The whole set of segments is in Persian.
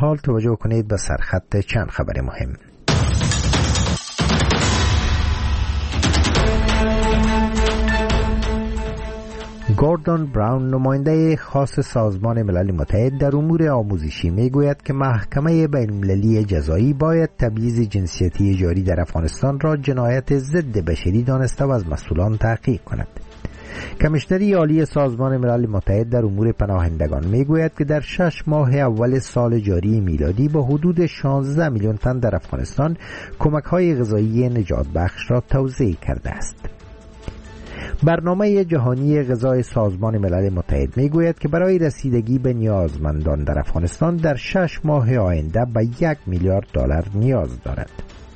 حال توجه کنید به سرخط چند خبر مهم. گوردون براون نماینده خاص سازمان ملل متحد در امور آموزشی میگوید که محکمه بین‌المللی جزایی باید تبعیض جنسیتی جاری در افغانستان را جنایت ضد بشری دانسته و از مسئولان تحقیق کند. کمیشنری عالی سازمان ملل متحد در امور پناهندگان میگوید که در 6 ماه اول سال جاری میلادی با حدود 16 میلیون تن در افغانستان کمک‌های غذایی نجات بخش را توزیع کرده است. برنامه جهانی غذای سازمان ملل متحد میگوید که برای رسیدگی به نیازمندان در افغانستان در 6 ماه آینده به 1 میلیارد دلار نیاز دارد.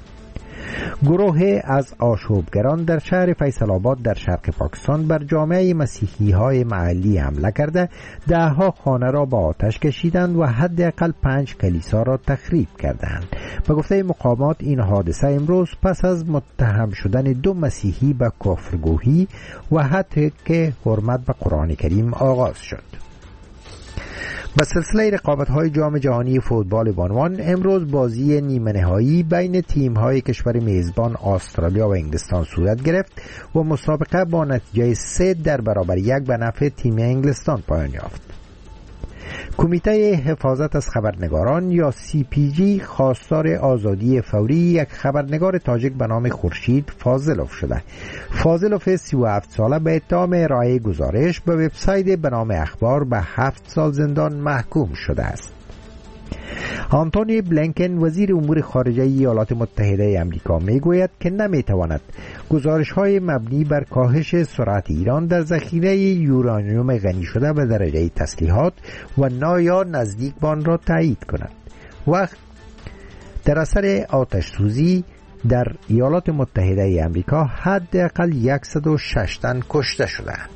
گروه از آشوبگران در شهر فیصل آباد در شرق پاکستان بر جامعه مسیحی های محلی حمله کرده 10 خانه را با آتش کشیدند و حداقل 5 کلیسا را تخریب کردند. به گفته مقامات این حادثه امروز پس از متهم شدن 2 مسیحی به کفرگویی و حتی که حرمت به قرآن کریم آغاز شد. به سلسله رقابت‌های جام جهانی فوتبال بانوان امروز بازی نیمه نهایی بین تیم‌های کشور میزبان استرالیا و انگلستان صورت گرفت و مسابقه با نتیجه 3-1 به نفع تیم انگلستان پایان یافت. کمیته حفاظت از خبرنگاران یا CPG خواستار آزادی فوری یک خبرنگار تاجیک به نام خورشید فاضلوف شده. فاضلوف 37 ساله به اتهام ارائه گزارش به وبسایت به نام اخبار به 7 سال زندان محکوم شده است. آنتونی بلینکن وزیر امور خارجه ایالات متحده آمریکا میگوید که نمیتواند گزارش‌های مبنی بر کاهش سرعت ایران در ذخیره یورانیوم غنی شده به درجه تسلیحات و یا نزدیک به آن را تایید کند. وقت در اثر آتش سوزی در ایالات متحده آمریکا حداقل 106 تن کشته شدند.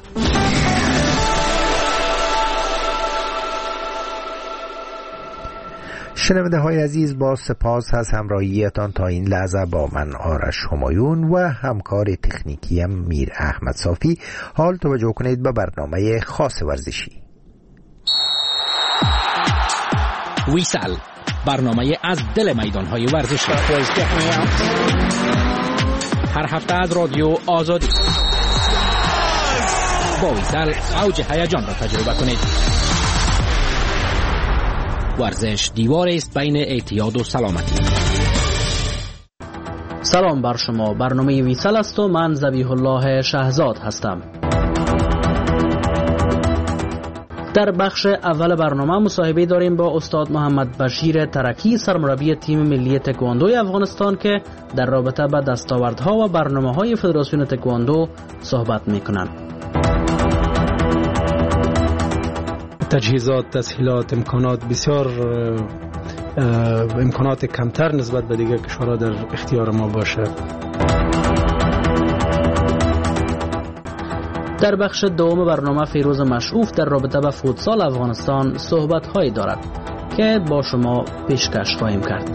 شنونده های عزیز، با سپاس از همراهیتان تا این لحظه با من آرش همایون و همکار تکنیکیم میر احمد صافی. حال توجه کنید به برنامه خاص ورزشی. ویسل، برنامه از دل میدانهای ورزشی، هر هفته از رادیو آزادی. با ویسل اوج هیجان را تجربه کنید. ورزش دیوار است بین اعتیاد و سلامتی. سلام بر شما، برنامه ویسل است و من ذبیح الله شهزاد هستم. در بخش اول برنامه مصاحبه داریم با استاد محمد بشیر ترکی، سرمربی تیم ملی تکواندو افغانستان که در رابطه با دستاوردها و برنامه‌های فدراسیون تکواندو صحبت می‌کنند. تجهیزات، تسهیلات، امکانات بسیار امکانات کمتر نسبت به دیگر کشورها در اختیار ما باشه. در بخش دوم برنامه فیروز مشعوف در رابطه با فوتسال افغانستان صحبت‌هایی دارد که با شما پیشکش خواهیم کرد.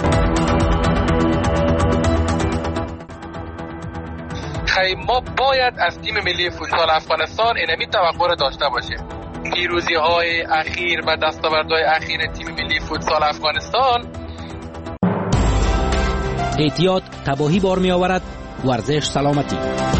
ما باید از تیم ملی فوتسال افغانستان اینمی توقع را داشته باشیم. پیروزی های اخیر و دستاوردهای اخیر تیم ملی فوتسال افغانستان. اعتیاد تباهی بار می آورد، ورزش سلامتی.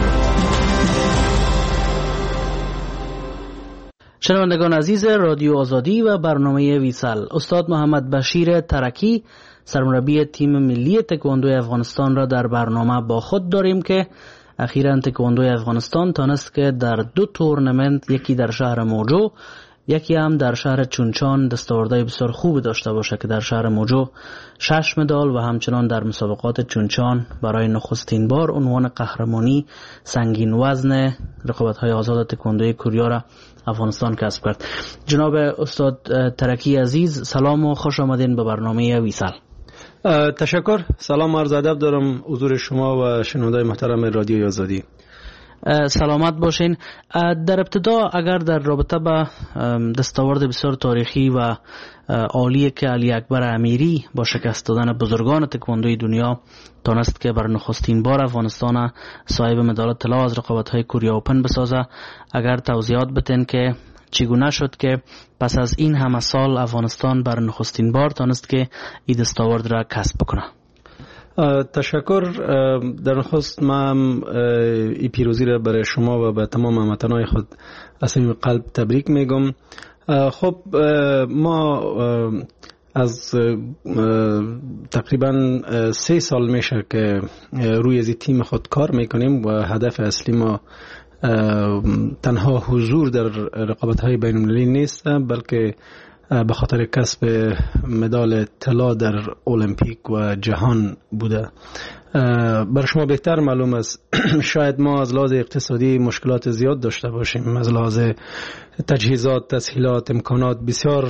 شنوندگان عزیز رادیو آزادی و برنامه ویسل، استاد محمد بشیر ترکی، سرمربی تیم ملی تکواندو افغانستان را در برنامه با خود داریم که اخیراً تکواندو افغانستان تانست که در 2 تورنمنت، یکی در شهر موجو یکی هم در شهر چونچان، دستاوردهای بسیار خوب داشته باشه که در شهر موجو 6 مدال و همچنان در مسابقات چونچان برای نخستین بار عنوان قهرمانی سنگین وزن رقابت‌های آزاد تکواندوی کوریا را افغانستان کسب کرد. جناب استاد ترکی عزیز، سلام و خوش آمدین به برنامه ویسل. تشکر. سلام عرض ادب دارم حضور شما و شنوندگان محترم رادیو آزادی. سلامت باشین. در ابتدا اگر در رابطه با دستاورد بسیار تاریخی و عالی که علی اکبر امیری با شکست دادن بزرگان تکواندوی دنیا تانست که بر نخستین بار افغانستان صاحب مدال طلا از رقابت‌های کوریا اوپن بسازه، اگر توضیحات بتین که چگونه شد که پس از این همه سال افغانستان بر نخستین بار تانست که این دستاورد را کسب بکنه؟ تشکر. در نخست من این پیروزی را برای شما و به تمام هموطنان خود از صمیم قلب تبریک میگم. خب ما از تقریبا 3 سال میشه که روی از تیم خود کار میکنیم و هدف اصلی ما تنها حضور در رقابت‌های بین‌المللی نیست، بلکه به خاطر کسب مدال طلا در المپیک و جهان بوده. برای شما بهتر معلوم است شاید ما از لحاظ اقتصادی مشکلات زیاد داشته باشیم، از لحاظ تجهیزات، تسهیلات، امکانات بسیار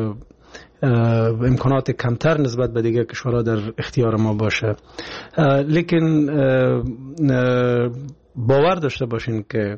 امکانات کمتر نسبت به دیگر کشورها در اختیار ما باشه، لیکن باور داشته باشین که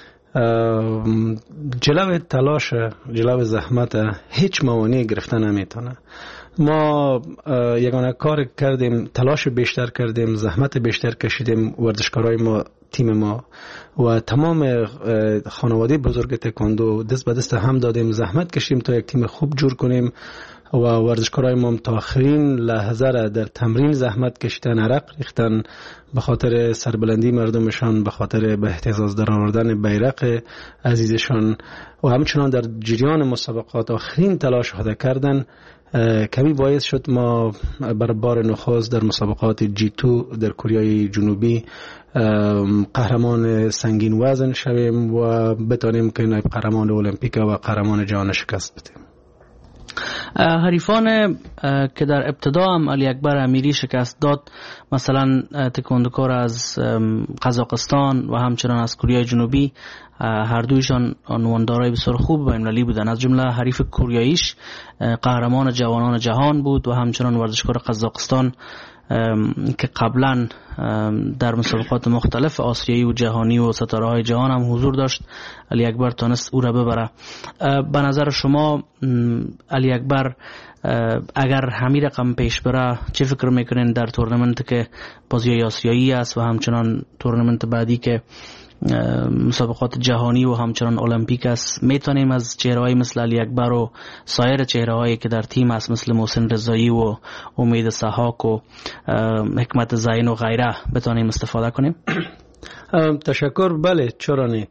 جلو تلاش، جلو زحمت هیچ موانعی گرفته نمیتونه. ما یگانه کار کردیم، تلاش بیشتر کردیم، زحمت بیشتر کشیدیم، ورزشکارای ما، تیم ما و تمام خانواده بزرگ تکواندو دست به دست هم دادیم، زحمت کشیدیم تا یک تیم خوب جور کنیم و ورزشکارای ما تا آخرین لحظه را در تمرین زحمت کشیدن، عرق ریختن به خاطر سربلندی مردمشان، به خاطر به اهتزاز در آوردن بیرق عزیزشان و همچنان در جریان مسابقات آخرین تلاش خود کردن. کمی باعث شد ما بر بار نخست در مسابقات G2 در کره جنوبی قهرمان سنگین وزن شویم و بتانیم که نایب قهرمان المپیک و قهرمان جهان شکست بدیم. حریفان که در ابتدا هم علی اکبر امیری شکست داد، مثلا تکواندوکار از قزاقستان و همچنان از کره جنوبی، هر دویشان عنواندارای بسیار خوب بین‌المللی بودند. از جمله حریف کوریاییش قهرمان جوانان جهان بود و همچنان ورزشکار قزاقستان که قبلا در مسابقات مختلف آسیایی و جهانی و ستاره های جهان هم حضور داشت، علی اکبر تانست او را ببره. به نظر شما علی اکبر اگر همین رقم پیش بره چه فکر میکنین در تورنمنت که بازی آسیایی است و همچنان تورنمنت بعدی که مسابقات جهانی و همچنان المپیک است، میتونیم از چهره‌های مثل علی اکبر و سایر چهره‌هایی که در تیم است مثل محسن رضایی و امید سحاک و حکمت زین و غیره بتونیم استفاده کنیم؟ تشکر. بله، چرا نه.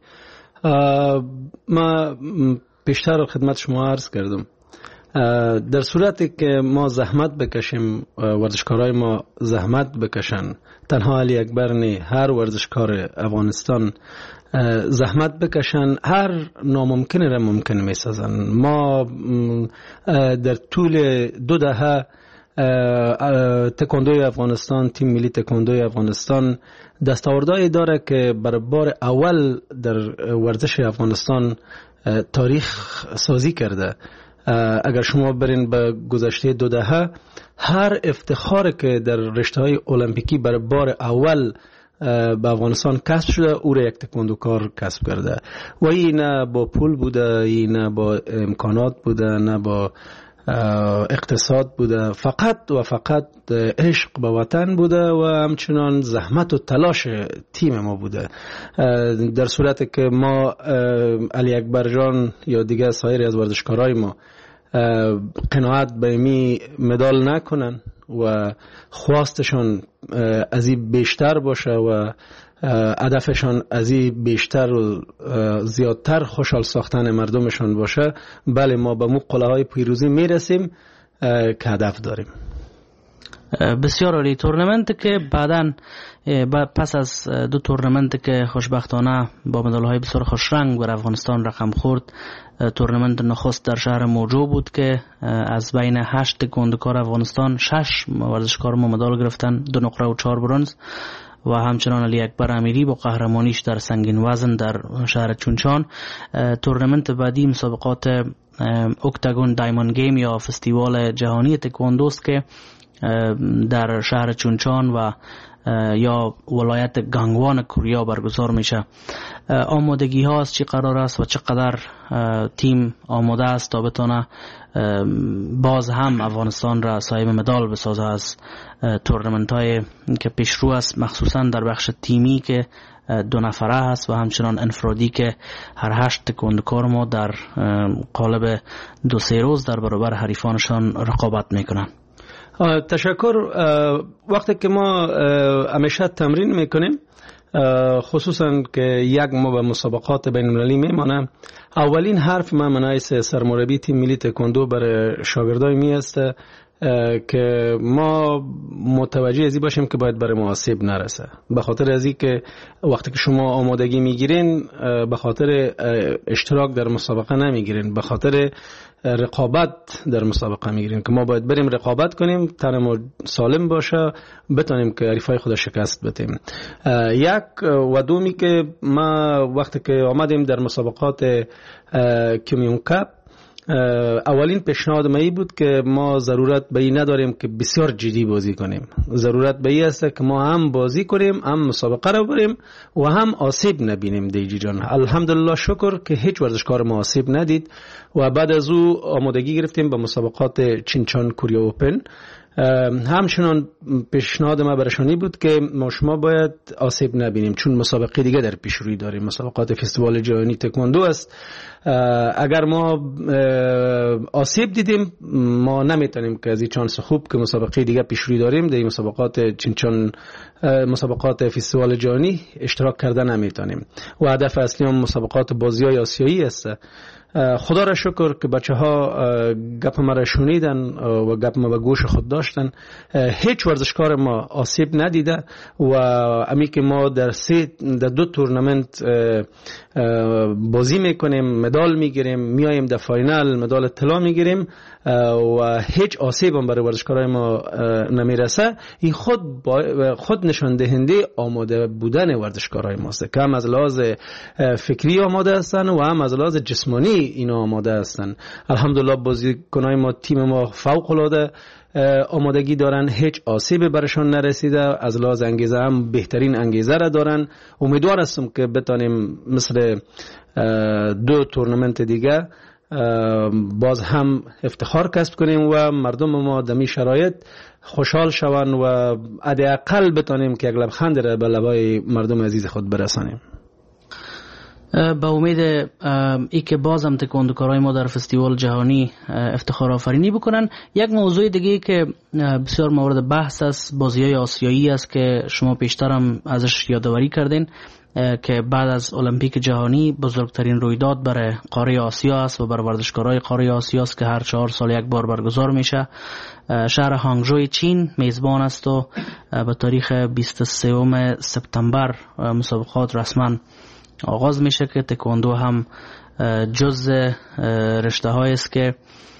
ما پیشتر خدمت شما عرض کردم، در صورتی که ما زحمت بکشیم، ورزشکارای ما زحمت بکشن، تنها علی اکبر نه، هر ورزشکار افغانستان زحمت بکشن، هر ناممکنه را ممکن میسازن. ما در طول 2 دهه تکواندوی افغانستان، تیم ملی تکواندوی افغانستان دستاوردهایی داره که بر بار اول در ورزش افغانستان تاریخ سازی کرده. اگر شما برین به گذشته 2 دهه، هر افتخار که در رشته‌های المپیکی بر بار اول به افغانستان کسب شده، او را یک تکواندوکار کسب کرده و این نه با پول بوده، این نه با امکانات بوده، نه با اقتصاد بوده، فقط و فقط عشق به وطن بوده و همچنان زحمت و تلاش تیم ما بوده. در صورتی که ما علی اکبر جان یا دیگر سایر از ورزشکارای ما قناعت به می مدال نکنن و خواستشان از این بیشتر باشه و هدفشان از این بیشتر و زیادتر خوشحال ساختن مردمشان باشه، بله ما به قله های پیروزی میرسیم که هدف داریم. بسیار عالی. تورنمنت که بعداً پس از 2 تورنمنت که خوشبختانه با مدال های بسیار خوش رنگ بر افغانستان رقم خورد، تورنمنت نخست در شهر موجو بود که از بین 8 تکواندوکار افغانستان 6 ورزشکار ما مدال گرفتن، 2 نقره و 4 برنز و همچنان علی اکبر امیری با قهرمانیش در سنگین وزن در شهر چونچان. تورنمنت بعدی مسابقات اکتاگون دایموند گیم یا فستیوال جهانی تکواندوست که در شهر چونچان و یا ولایت گانگوان کوریا برگزار میشه. آمادگی ها از چی قرار است و چقدر تیم آماده است تا بتونه باز هم افغانستان را صاحب مدال بسازه از تورنمنت های که پیشرو است، مخصوصا در بخش تیمی که 2 نفره هست و همچنان انفرادی که هر 8 تکواندوکار ما در قالب 2-3 روز در برابر حریفانشان رقابت میکنن. تشکر. وقتی که ما همیشه تمرین میکنیم، خصوصا که یک ما به مسابقات بین المللی میمانه، اولین حرف من منایس سرمربی تیم ملی تکواندو برای شاگردای می است که ما متوجه ازی باشیم که باید برای ما آسیب نرسه. به خاطر ازی که وقتی که شما آمادگی میگیرین به خاطر اشتراک در مسابقه نمیگیرین، به خاطر رقابت در مسابقه میگیرین که ما باید بریم رقابت کنیم، تنمو سالم باشه، بتونیم که حریفای خود شکست بدیم. یک و دومی که ما وقتی که آمدیم در مسابقات کمیون کپ، اولین پیشنهاد ما بود که ما ضرورت به این نداریم که بسیار جدی بازی کنیم. ضرورت به این است که ما هم بازی کنیم، هم مسابقه رو بریم و هم آسیب نبینیم. دیجی جان الحمدلله شکر که هیچ ورزشکار ما آسیب ندید و بعد از او آمادگی گرفتیم به مسابقات چینچان کوریا اوپن. همچنان پیشنهاد ما برشانی بود که ما شما باید آسیب نبینیم، چون مسابقه دیگه در پیش روی داریم، مسابقات فستیوال جهانی تکواندو است. اگر ما آسیب دیدیم ما نمیتونیم که از این چانس خوب که مسابقه دیگه پیش روی داریم در مسابقات چینچان، مسابقات فستیوال جهانی اشتراک کردن نمیتونیم و هدف اصلی هم مسابقات بازی‌های آسیایی است. خدا را شکر که بچه ها گپ ما را شنیدن و گپ ما به گوش خود داشتن. هیچ ورزشکار ما آسیب ندیده و امی که ما در 2 تورنمنت بازی میکنیم، مدال میگیریم، میایم در فاینال مدال طلا میگیریم و هیچ آسیب هم برای ورزشکارای ما نمیرسه. این خود نشان دهنده آماده بودن ورزشکارای ماست که هم از لحاظ فکری آماده هستن و هم از لحاظ جسمانی اینا آماده هستن. الحمدلله بازیکنای ما، تیم ما فوق العاده آمادگی دارن، هیچ آسیب برشان نرسیده، از لحاظ انگیزه هم بهترین انگیزه را دارن. امیدوار هستم که بتانیم مثل 2 تورنمنت دیگه باز هم افتخار کسب کنیم و مردم ما دمی شرایط خوشحال شوند و حداقل بتانیم که یک لبخند را به لبای مردم عزیز خود برسانیم. با امید ای که بازم تکواندوکارای ما در فستیوال جهانی افتخار آفرینی بکنن. یک موضوع دیگه که بسیار مورد بحث است بازی‌های آسیایی است که شما پیشترم ازش یادآوری کردین که بعد از المپیک جهانی بزرگترین رویداد برای قاره آسیا است و برای ورزشکارای قاره آسیا است که هر 4 سال یک بار برگزار میشه. شهر هانگژو چین میزبان است و به تاریخ 23 سپتامبر مسابقات رسما آغاز میشه که تکواندو هم جز رشته های است که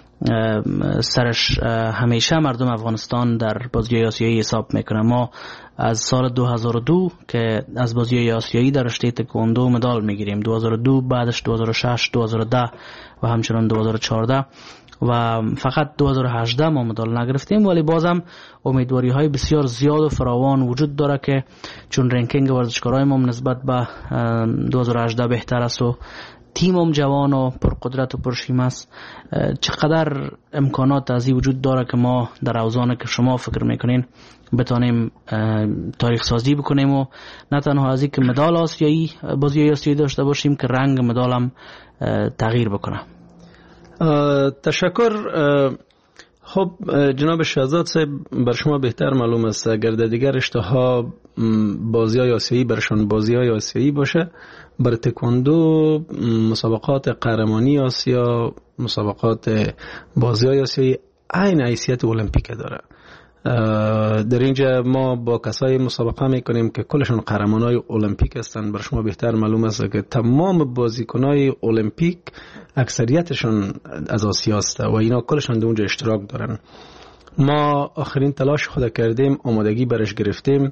سرش همیشه مردم افغانستان در بازی‌های آسیایی حساب میکنه. ما از سال 2002 که از بازی‌های آسیایی در رشته تکواندو مدال میگیریم، 2002 بعدش 2006 2010 و همچنان 2014 و فقط 2018 ما مدال نگرفتیم، ولی بازم امیدواری های بسیار زیاد و فراوان وجود داره که چون رنکینگ ورزشکارای ما نسبت به 2018 بهتر است و تیمم جوان و پرقدرت و پرشیمه است، چقدر امکانات ازی وجود داره که ما در اوزان که شما فکر میکنین بتانیم تاریخ سازی بکنیم و نه تنها ازی که مدال آسیایی بازی آسیایی داشته باشیم که رنگ مدالم تغییر بکنه. تشکر. خب جناب شهزاد صاحب، بر شما بهتر معلوم است اگر در دیگر رشته ها بازی‌های آسیایی برشان بازی‌های آسیایی باشه، بر تکواندو مسابقات قهرمانی آسیا، مسابقات بازی‌های آسیایی عین حیثیت المپیک داره. در اینجا ما با کسای مسابقه میکنیم که کلشون قهرمانای المپیک هستند. بر شما بهتر معلوم است که تمام بازیکنای المپیک اکثریتشون از آسیا است و اینا کلشون در اونجا اشتراک دارن. ما آخرین تلاش خود کردیم، آمادگی برش گرفتیم،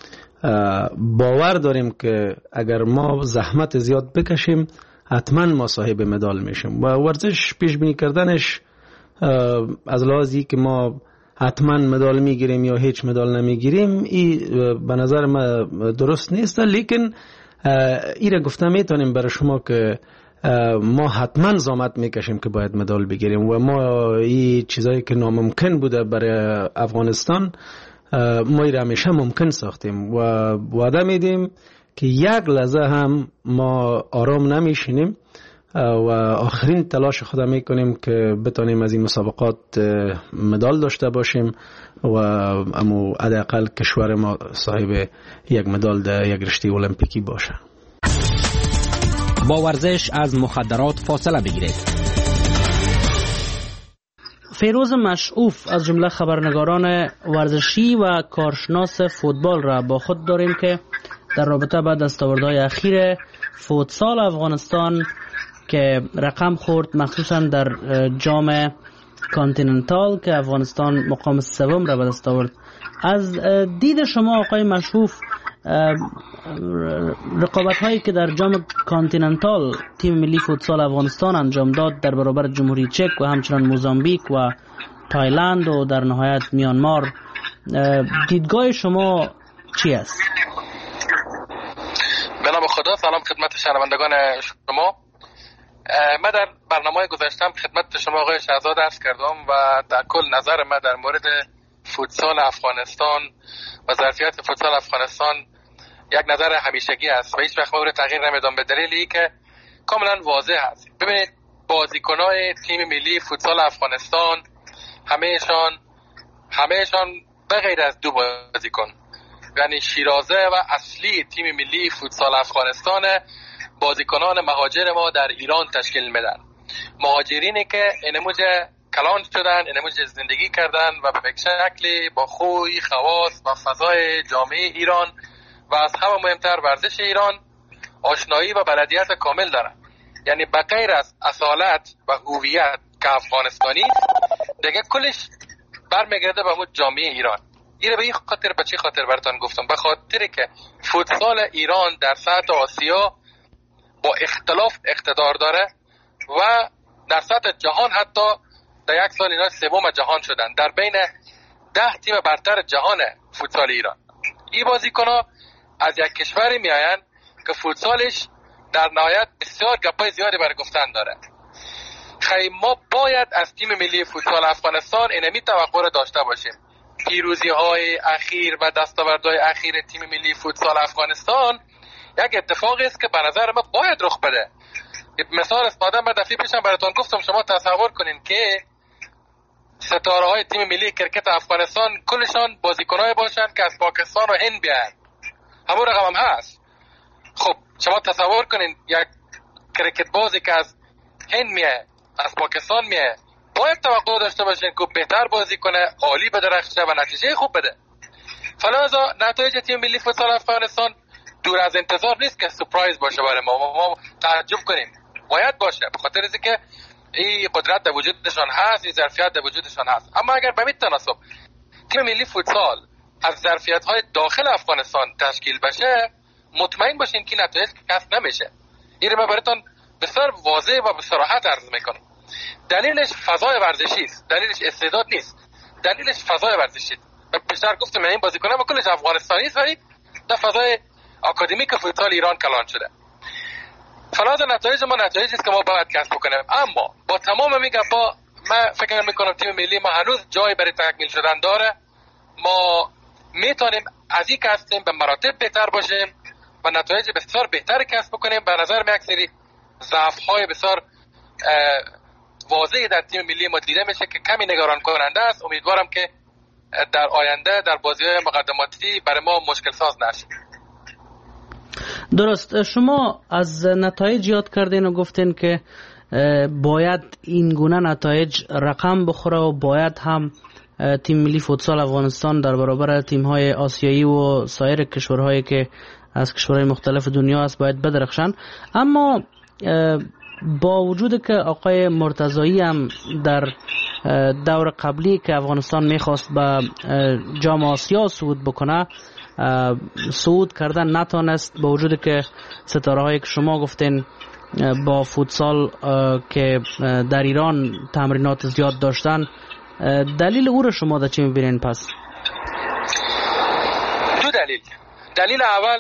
باور داریم که اگر ما زحمت زیاد بکشیم حتما ما صاحب مدال میشیم و ورزش پیش بینی کردنش از لحاظی که ما حتما مدال میگیریم یا هیچ مدال نمیگیریم، این به نظر ما درست نیست. لیکن این را گفته میتونیم برای شما که ما حتما زحمت میکشیم که باید مدال بگیریم و ما این چیزایی که ناممکن بوده برای افغانستان ما این را همیشه ممکن ساختیم و وعده میدیم که یک لحظه هم ما آرام نمیشینیم و آخرین تلاش خود میکنیم که بتانیم از این مسابقات مدال داشته باشیم و امو حداقل کشور ما صاحب یک مدال در یک رشته المپیکی باشه. با ورزش از مخدرات فاصله بگیرید. فیروز مشعوف از جمله خبرنگاران ورزشی و کارشناس فوتبال را با خود داریم که در رابطه با دستاوردهای اخیر فوتسال افغانستان که رقم خورد مخصوصا در جام کانتیننتال که افغانستان مقام سوم را به دست آورد، از دید شما آقای مشعوف رقابت هایی که در جام کانتیننتال تیم ملی فوتسال افغانستان انجام داد در برابر جمهوری چک و همچنان موزامبیک و تایلند و در نهایت میانمار، دیدگاه شما چی است؟ به نام خدا، سلام خدمت شنوندگان شما. من در برنامه گذاشتم خدمت شما آقای شهزاد عرض کردم و در کل نظر من در مورد فوتسال افغانستان و ظرفیت فوتسال افغانستان یک نظر همیشگی است و هیچ وقت مورد تغییر نمیدم، به دلیلی که کاملا واضح است. ببینید بازیکنای تیم ملی فوتسال افغانستان همهشان به غیر از دو بازیکن، یعنی شیرازه و اصلی تیم ملی فوتسال افغانستان، بازیکنان مهاجر ما در ایران تشکیل میدن. مهاجرینی که اینموج کلان شدن، اینموج زندگی کردن و به شکلی با خوی خواص و فضای جامعه ایران و از همه مهمتر ورزش ایران آشنایی و بلدیت کامل دارن. یعنی به غیر از اصالت و هویت که افغانستانی، دیگه کلش برمیگرده به جامعه ایران. این به این خاطر، به چی خاطر براتون گفتم؟ به خاطر که فوتسال ایران در سطح آسیا با اختلاف اقتدار داره و در سطح جهان حتی در یک سال اینا سوم جهان شدن، در بین 10 تیم برتر جهان فوتسال ایران. این بازیکن‌ها از یک کشوری میآیند که فوتسالش در نهایت بسیار گپای زیادی برای گفتن داره. خیلی ما باید از تیم ملی فوتسال افغانستان اینمی توقع داشته باشیم. پیروزی‌های اخیر و دستاوردهای اخیر تیم ملی فوتسال افغانستان یک اتفاقی است که به نظر من باید رخ بده. مثال استفاده من دفعه پیشم براتون گفتم، شما تصور کنین که ستاره های تیم ملی کرکت افغانستان کلشان بازیکنای باشن که از پاکستان و هند بیان، همون رقم هم هست. خب شما تصور کنین یک کرکت بازی که از هند میه، از پاکستان میه، باید توقع داشته باشین که بهتر بازی کنه، عالی بدرخشه و نتیجه خوب بده. فلذا نتایج تیم ملی فوتسال افغانستان دور از انتظار نیست که سورپرایز باشه برای ما تعجب کنیم. باید باشه، به خاطر اینکه این قدرت در وجودشان هست، این ظرفیت در وجودشان هست. اما اگر به این تناسب تیم ملی فوتسال از ظرفیت‌های داخل افغانستان تشکیل بشه، مطمئن باشین که نتایج کسب نمیشه. این رو من براتون بسیار واضح و به صراحت عرض میکنم. دلیلش فضای ورزشی است، دلیلش استعداد نیست، دلیلش فضای ورزشی است. من بیشتر گفتم این بازیکن‌ها کلش افغانستانی است ولی در فضای آکادمیک فوتسال ایران کلان شده. فلذا نتایج ما نتایجی است که ما باید کسب کنیم. اما با تمام این گپا من فکر میکنم تیم ملی ما هنوز جای برای تکمیل شدن داره. ما میتونیم از این که هستیم به مراتب بهتر باشیم و نتایج بسیار بهتر کسب کنیم. به نظر من یک سری ضعف‌های بسیار واضحی در تیم ملی ما دیده میشه که کمی نگران کننده است. امیدوارم که در آینده در بازی‌های مقدماتی برای ما مشکل ساز نشه. درست، شما از نتایج یاد کردین و گفتین که باید این گونه نتایج رقم بخوره و باید هم تیم ملی فوتسال افغانستان در برابر تیم‌های آسیایی و سایر کشورهایی که از کشورهای مختلف دنیا است باید بدرخشن. اما با وجود که آقای مرتضایی هم در دور قبلی که افغانستان میخواست به جام آسیا صعود بکنه صعود کردن نتونست، با وجود که ستاره هایی که شما گفتین با فوتسال که در ایران تمرینات زیاد داشتن دلیل او رو شما در چی میبینین پس؟ دو دلیل. دلیل اول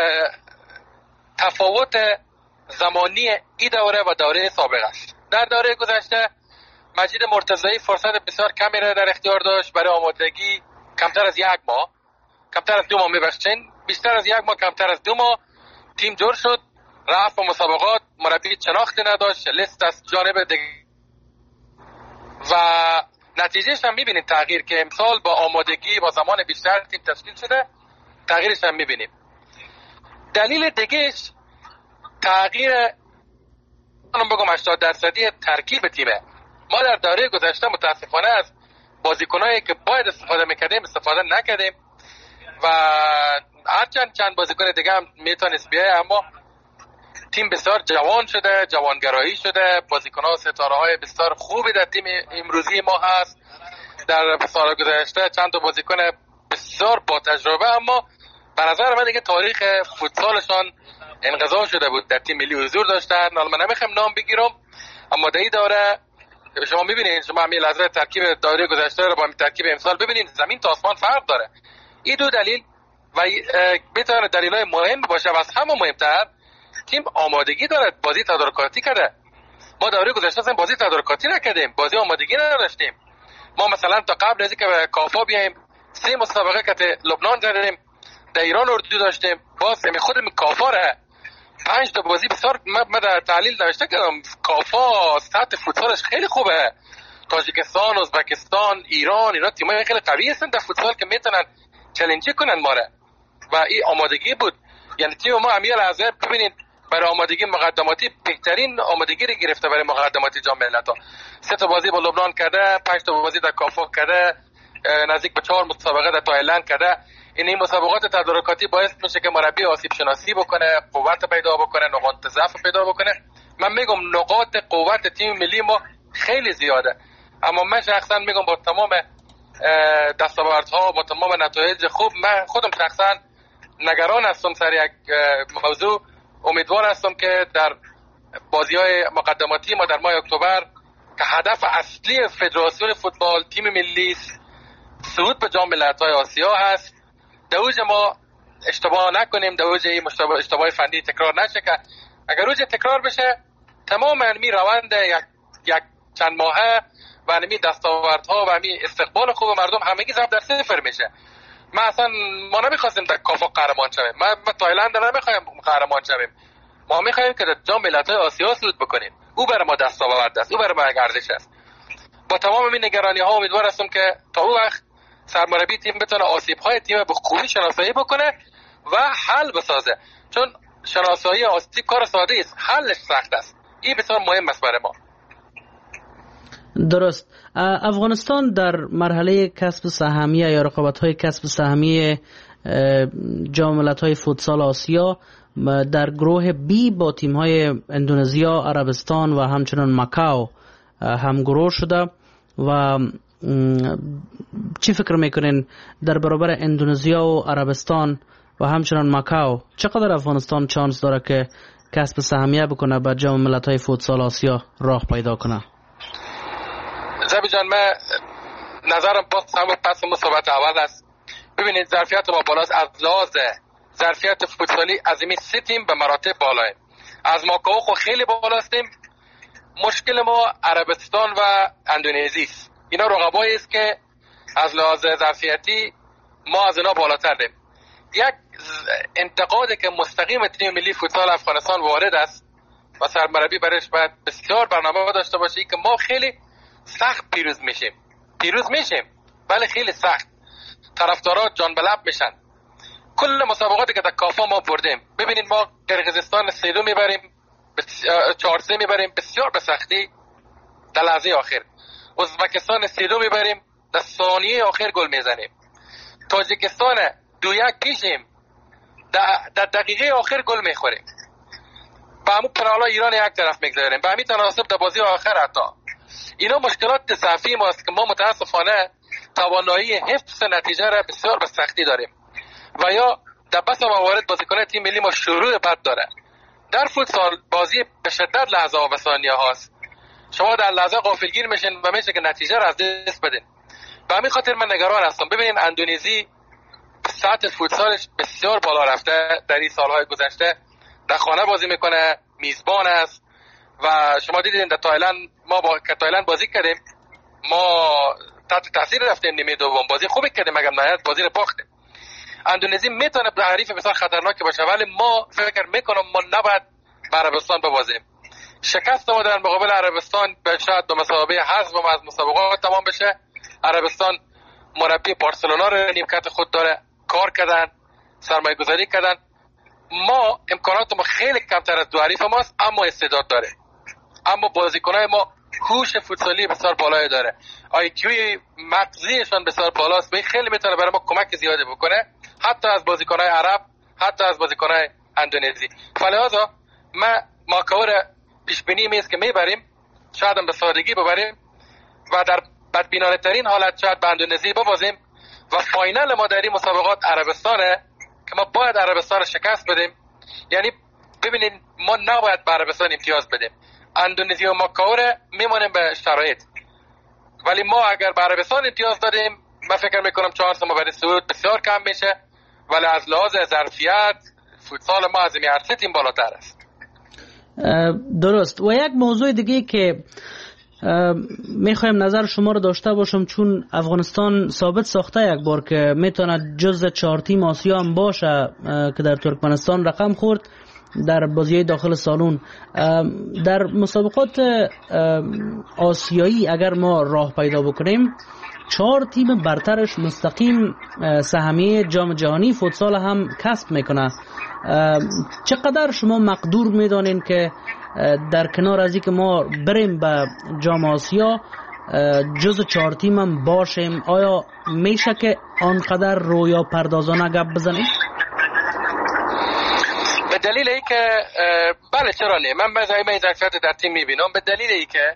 تفاوت زمانی این دوره و دوره سابق است. در دوره گذشته مجید مرتضایی فرصت بسیار کمی را در اختیار داشت برای آمادگی. کمتر از 1 ماه، کمتر از 2 ماه میبخشین، بیشتر از 1 ماه، کمتر از 2 ماه تیم جور شد، رفت به مسابقات، مربی شناختی نداشت، لیست از جانب دیگه و نتیجهش هم میبینیم تغییر که امسال با آمادگی با زمان بیشتر تیم تشکیل شده، تغییرش هم میبینیم. دلیل دیگهش تغییر 80% ترکیب تیمه. ما در دوره گذشته متاسفانه از بازیکنایی که باید استفاده میکردیم استفاده نکردیم و هرچند چند بازیکن دیگه هم میتونست بیایه، اما تیم بسیار جوان شده، جوانگرایی شده، بازیکن‌ها ستاره‌های بسیار خوبی در تیم امروزی ما هست. در سال گذشته چند تا بازیکن بسیار با تجربه، اما به نظر من دیگه تاریخ فوتسالشان انقضا شده بود. در تیم ملی حضور داشتن، من نمیخوام نام بگیرم، اما در این دوره شما میبینید، شما همین لحظه ترکیب دوره گذشته رو با ترکیب امسال ببینید، زمین تا آسمان فرق داره. این دو دلیل و میتونه دلایل مهم باشه و از همه مهمتر تیم آمادگی دارد، بازی تدارکاتی کرده. ما دوره گذشته اصلا بازی تدارکاتی نکردیم، بازی آمادگی نداشتیم. ما مثلا تا قبل از اینکه به کافا بیایم 3 مسابقه که لبنان زدیم، در ایران اردو داشتیم، باز خودم کافا را 5 تا بازی بسیار من در تحلیل نوشته کردم. کافا سطح فوتسالش خیلی خوبه. تاجیکستان، ازبکستان، اینا تیمای خیلی قوی هستن در فوتسال که میتونن چالنجی کنن ما را و این آمادگی بود. یعنی تیم ما همین لحظه ببینید برای آمادگی مقدماتی بهترین آمادگی رو گرفته برای مقدماتی جام ملت‌ها. 3 تا بازی با لبنان کرده، 5 تا بازی در کافا کرده، نزدیک به 4 مسابقه در تایلند کرده. این مسابقات تدارکاتی باعث میشه که مربی آسیب شناسی بکنه، قوت پیدا بکنه، نقاط ضعف پیدا بکنه. من میگم نقاط قوت تیم ملی ما خیلی زیاده، اما من شخصا میگم با تمام دستاوردها، با تمام نتایج خوب، من خودم شخصا نگران هستم سر یک موضوع. امیدوار هستم که در بازی‌های مقدماتی ما در ماه اکتبر که هدف اصلی فدراسیون فوتبال تیم ملی صعود به جام ملت‌های آسیا هست، دوج ما اشتباه نکنیم، دوج این اشتباه فنی تکرار نشه که اگر روز تکرار بشه تمام می روند یک چند ماهه و می دستاوردها و می استقبال خوب مردم همگی ضرب در صفر میشه. ما اصلا ما نمیخواستیم در کافا قهرمان شویم، ما تایلند نمیخوایم قهرمان شویم، ما میخوایم که در جام ملت‌های آسیا صعود بکنیم. او برای ما دستاورد است، او برای ما ارزش است. با تمام این نگرانی‌ها امیدوار هستم که تا اون وقت سرمربی تیم بتونه آسیب‌های تیم به خوبی شناسایی بکنه و حل بسازه، چون شناسایی آسیب کار ساده است، حلش سخت است. این بسیار مهم است برای ما. درست. افغانستان در مرحله کسب سهمیه یا رقابت‌های کسب سهمیه جام ملت‌های فوتسال آسیا در گروه بی با تیم‌های اندونزیا، عربستان و همچنان ماکائو همگروه شده و چی فکر میکنین در برابر اندونزیا و عربستان و همچنان ماکائو چقدر افغانستان چانس داره که کسب سهمیه بکنه به جام ملت‌های فوتسال آسیا راه پیدا کنه؟ زبی جان، من نظرم پس صحبت اول است. ببینید ظرفیت ما بالاست، از لحاظ ظرفیت فوتسالی از این 3 تیم به مراتب بالاه. از ماکائو خو خیلی بالاستیم. مشکل ما عربستان و اندونزی است. اینا رقبایی است که از لحاظ ظرفیتی ما از اینا بالاتریم. یک انتقادی که مستقیم تیم ملی فوتسال افغانستان وارد است و سرمربی برش باید بسیار برنامه داشته باشه که ما خیلی سخت پیروز میشیم ولی خیلی سخت. طرفدارا جان به لب میشن. کل مسابقاتی که در کافا ما بردیم، ببینید ما قرقیزستان 3-2 میبریم، 4-3 میبریم بسیار به سختی در لحظه آخر. ازبکستان 3-2 میبریم، در ثانیه آخر گل میزنیم. تاجیکستان 2-1 پیشیم، در دقیقه آخر گل میخوریم. با همون پنالا ایران یک طرف میگذاریم، با همین تناسب در بازی آخر حتی. اینا مشکلات ضعفی ماست که ما متاسفانه توانایی حفظ نتیجه را بسیار به سختی داریم و یا در بس موارد بازیکن تیم ملی ما شروع بد داره. در فوتسال بازی به شدت لحظه و ثانیه هاست. شما در لحظه غافلگیر میشین و میشه که نتیجه را از دست بدین. به همین خاطر من نگران هستم. ببینید اندونزی سطح فوتسالش بسیار بالا رفته در این سالهای گذشته. در خانه بازی میکنه، میزبان است و شما دیدین در تایلند ما با تایلند بازی کردیم، ما تحت تاثیر رفتیم نیمه دوم، بازی خوبی کردیم مگر نهایت بازی رو باختیم. اندونزی میتونه حریف بسیار خطرناکی باشه ولی ما فکر میکنم ما نباید با عربستان ببازیم. شکست ما در مقابل عربستان به شاید به مسابقه حذف از مسابقات تمام بشه. عربستان مربی بارسلونا رو نیمکت خود داره، کار کردن، سرمایه گذاری کردن. ما امکانات ما خیلی کمتر از دو حریف ماست اما استعداد داره، اما بازیکنای ما هوش فوتسالی بسیار بالایی داره، IQ مغزیشان بسیار بالاست و خیلی میتونه برای ما کمک زیادی بکنه، حتی از بازیکنای عرب، حتی از بازیکنای اندونزی. فلذا ما کار پیش بینی میست که میبریم، شاید هم به سادگی ببریم و در بدبینانه ترین حالت شاید به اندونزی ببازیم و فاینال ما در این مسابقات عربستانه که ما باید عربستان رو شکست بدیم. یعنی ببینید ما نباید به عربستان امتیاز بدیم. اندونزی و ماکائو میمونیم به شرایط، ولی ما اگر به عربستان امتیاز دادیم من فکر میکنم چانس ما برای صعود بسیار کم میشه، ولی از لحاظ ظرفیت فوتسال ما از این هر تیم بالاتر است. درست. و یک موضوع دیگه که میخوایم نظر شما رو داشته باشم، چون افغانستان ثابت ساخته یک بار که میتونه جز 4 تیم آسیا هم باشه که در ترکمنستان رقم خورد در بازی داخل سالون. در مسابقات آسیایی اگر ما راه پیدا بکنیم 4 تیم برترش مستقیم سهمیه جام جهانی فوتسال هم کسب میکنه. چقدر شما مقدور میدانین که در کنار از این که ما بریم به جام آسیا جز 4 تیم هم باشیم، آیا میشه که آنقدر رویا پردازانه گپ بزنیم؟ به دلیل ای که بله چرا نه، من بازم این ظرفیت در تیم میبینم. به دلیل ای که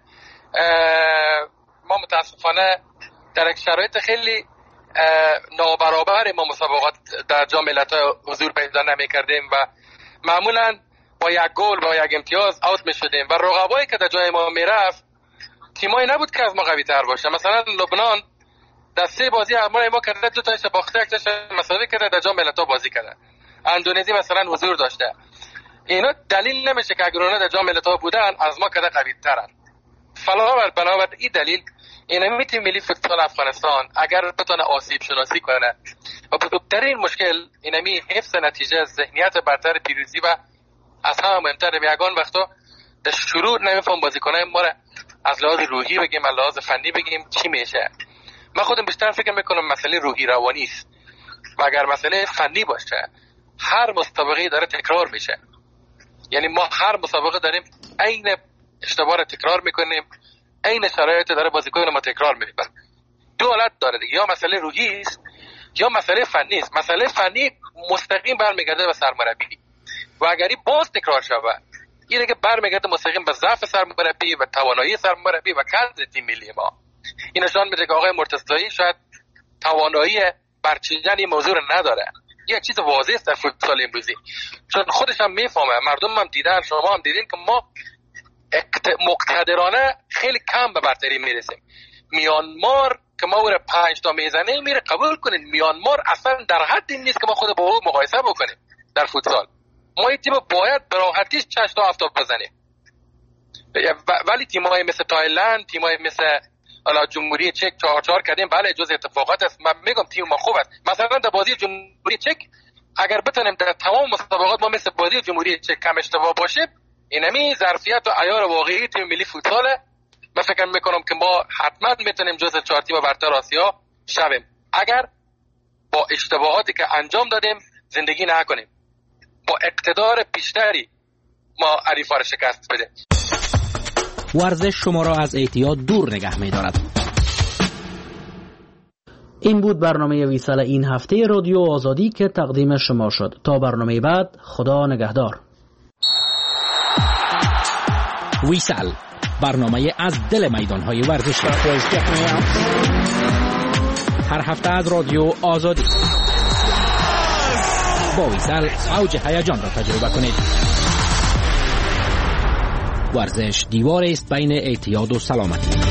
ما متاسفانه در یک شرایط خیلی نابرابر ما مسابقات در جام ملت‌ها حضور پیدا نمی‌کردیم و معمولاً با یک گل با یک امتیاز اوت می‌شدیم و رقبایی که در جای ما میرفت تیمایی نبود که از ما قوی‌تر باشه. مثلا لبنان در 3 بازی ما کرده 2 تاش باخته، 1 تاش مساوی کرده، در جام ملت‌ها بازی کرده. اندونزی مثلا حضور داشته. اینا دلیل نمیشه که اگر اونا در جام ملت‌ها بودن از ما کده قوی‌ترن. بنابر این دلیل این تیم ملی فوتسال افغانستان اگر بتونه آسیب شناسی کنه و بزرگترین مشکل اینمی حفظ نتیجه، ذهنیت برتر، پیروزی و از همه مهمتر یگان وقتا در شروع نمیفهم بازیکنای ما را از لحاظ روحی بگیم، از لحاظ فنی بگیم چی میشه. من خودم بیشتر فکر میکنم مسئله روحی روانی است و اگر مسئله فنی باشه هر مسابقه داره تکرار میشه. یعنی ما هر مسابقه داریم عین اشتباه رو تکرار میکنیم، این شرایط داره بازیکن ما تکرار میکنه. 2 حالت داره دیگه، یا مسئله روحی است یا مسئله فنی است. مسئله فنی مستقیم برمیگرده به سرمربی و اگری باز تکرار شود این دیگه برمیگرده مستقیم به ضعف سرمربی و توانایی سرمربی و کادر تیم ملی ما. این نشان میده که آقای مرتضایی شاید توانایی برچیدن این موضوع رو نداره. یک چیز واضح است در فوتسال امروزی، چون خودش هم میفهمه، مردم هم دیدن، شما هم دیدین که ما مقتدرانه خیلی کم به برتری میرسیم. میانمار که ما او را 5 تا میزنه میره قبول کنید، میانمار اصلا در حد این نیست که ما خود با او مقایسه بکنیم در فوتسال. ما این تیم باید به راحتیش 6 تا 7 تا بزنیم، ولی تیم‌های مثل تایلند، تیم‌های مثل جمهوری چک 4-4 کردیم، بله جز اتفاقات است. من میگم تیم ما خوب است. مثلا در بازی جمهوری چک اگر بتونیم در تمام مسابقات ما مثل بازی جمهوری چک کم اشتباه باشیم، اینمی ظرفیت و عیار واقعی تیم ملی فوتساله. من فکر میکنم که ما حتما میتونیم جز 4 تیم برتر آسیا شویم اگر با اشتباهاتی که انجام دادیم زندگی نکنیم، با اقتدار بیشتری ما حریفا را شکست بدیم. ورزش شما را از اعتیاد دور نگه می‌دارد. این بود برنامه ویسال این هفته رادیو آزادی که تقدیم شما شد. تا برنامه بعد، خدا نگهدار. ویسال، برنامه از دل میدان‌های ورزشی. هر هفته از رادیو آزادی. با ویسال اوج هیجان را تجربه کنید. ورزش دیواری است بین اعتیاد و سلامتی.